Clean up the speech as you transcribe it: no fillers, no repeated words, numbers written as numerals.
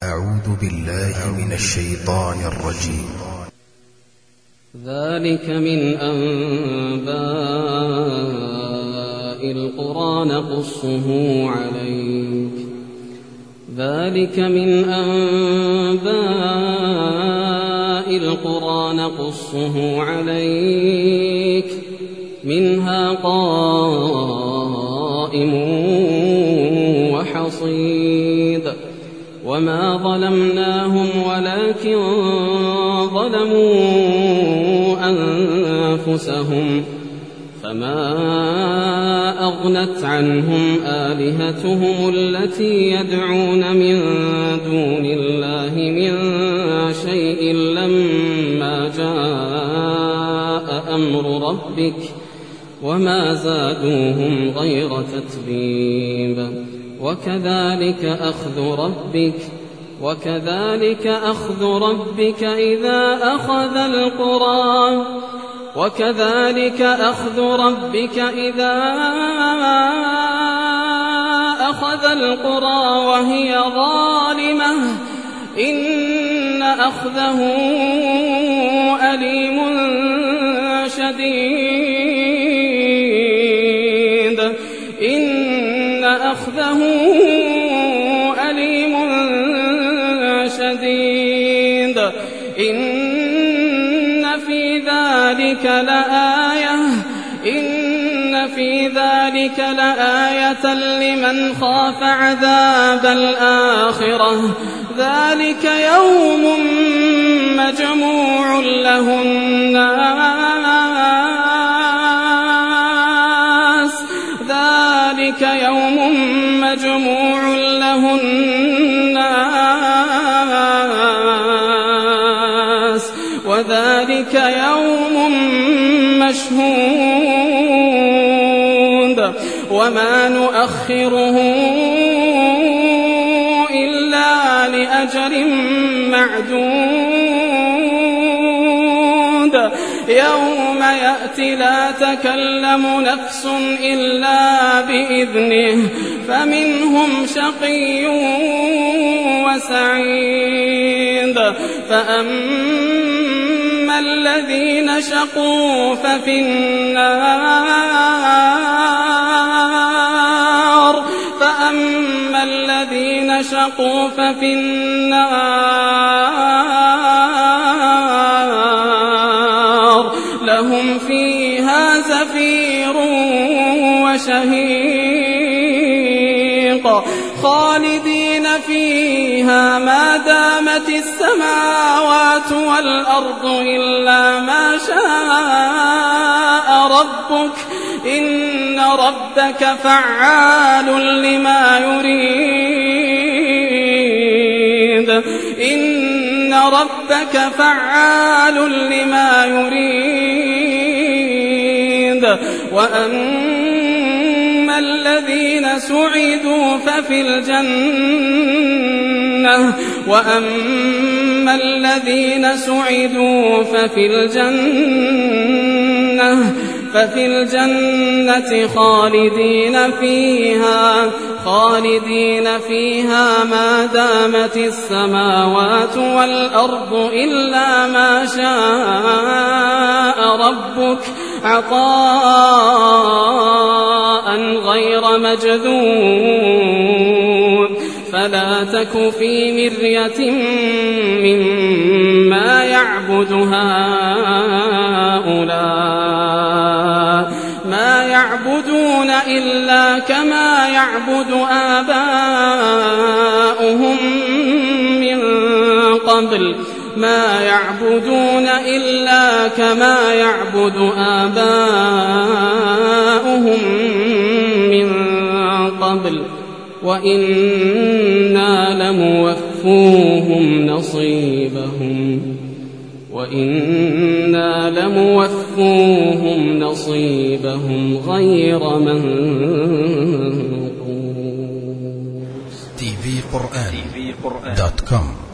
أعوذ بالله من الشيطان الرجيم. ذلك من أنباء القرى نقصه عليك. ذلك من أنباء القرى نقصه عليك منها قائم وحصيد. وما ظلمناهم ولكن ظلموا أنفسهم فما أغنت عنهم آلهتهم التي يدعون من دون الله من شيء لما جاء أمر ربك وما زادوهم غير تتبيب. وكذلك أخذ ربك إذا أخذ القرى وهي ظالمة إن أخذه أليم شديد. إن في ذلك لآية لمن خاف عذاب الآخرة. ذلك يوم مجموع له الناس وذلك يوم مشهود. وما نؤخره إلا لأجل معدود. يوم يأتي لا تكلم نفس إلا بإذنه فمنهم شقي وسعيد. فأما الذين شقوا ففي النار لهم فيها زفير وشهيق خالدين فيها ما دامت السماوات والأرض إلا ما شاء ربك إن ربك فعال لما يريد. وأما الذين سعدوا ففي الجنة خالدين فيها ما دامت السماوات والأرض إلا ما شاء ربك عطاء غير مجذوذ. فلا تك في مرية مما يعبد هؤلاء ما يعبدون إلا كما يعبد آباؤهم من قبل وإنا لموفوهم نصيبهم غير منقوص. tvquran.com